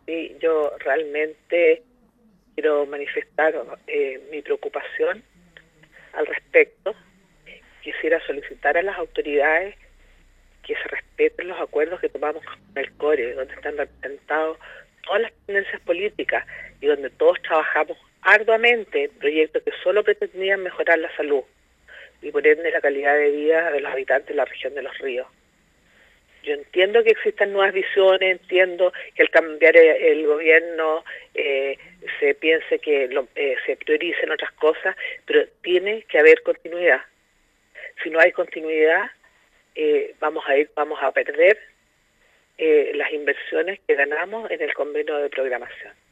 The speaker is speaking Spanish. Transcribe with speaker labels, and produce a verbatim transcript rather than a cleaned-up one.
Speaker 1: Sí, yo realmente quiero manifestar eh, mi preocupación al respecto. Quisiera solicitar a las autoridades que se respeten los acuerdos que tomamos con el CORE, donde están representados todas las tendencias políticas y donde todos trabajamos arduamente en proyectos que solo pretendían mejorar la salud y por ende la calidad de vida de los habitantes de la región de Los Ríos. Yo entiendo que existan nuevas visiones, entiendo que al cambiar el gobierno eh, se piense que lo, eh, se prioricen otras cosas, pero tiene que haber continuidad. Si no hay continuidad, eh, vamos a ir, vamos a perder eh, las inversiones que ganamos en el convenio de programación.